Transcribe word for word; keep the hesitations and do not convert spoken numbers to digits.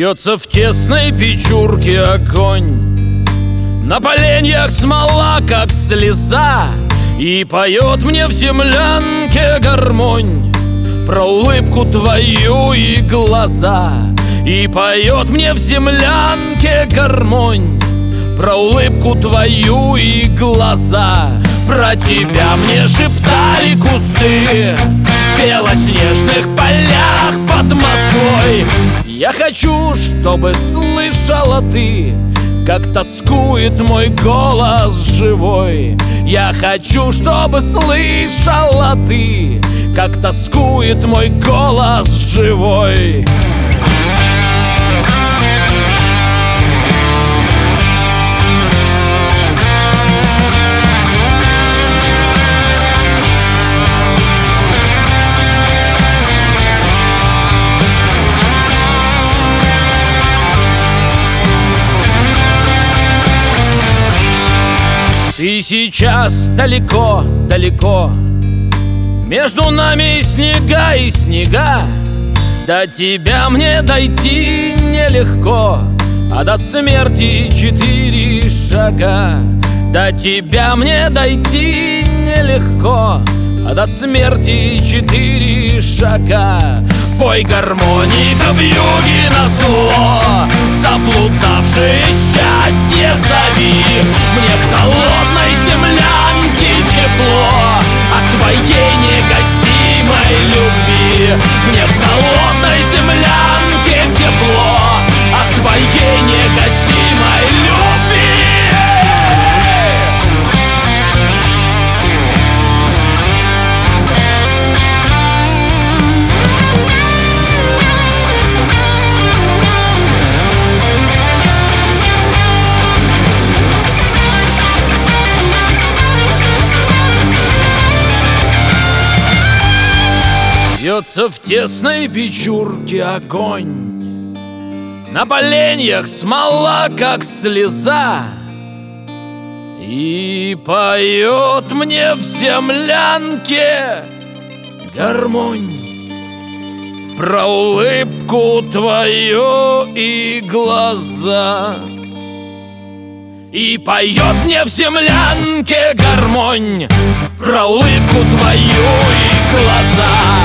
Бьется в тесной печурке огонь, на поленьях смола, как слеза, и поет мне в землянке гармонь про улыбку твою и глаза. И поет мне в землянке гармонь про улыбку твою и глаза. Про тебя мне шептали кусты в белоснежных полях под Москвой. Я хочу, чтобы слышала ты, как тоскует мой голос живой. Я хочу, чтобы слышала ты, как тоскует мой голос живой. Ты сейчас далеко, далеко, между нами снега и снега. До тебя мне дойти нелегко, а до смерти четыре шага. До тебя мне дойти нелегко, а до смерти четыре шага. Пой гармоника вьюги на зло, заплутавшее счастье зови. Мне в холодной землянке тепло от твоей негасимой любви. Мне в холодной землянке тепло от твоей негасимой любви. Бьется в тесной печурке огонь, на поленьях смола, как слеза, и поет мне в землянке гармонь про улыбку твою и глаза. И поет мне в землянке гармонь про улыбку твою и глаза.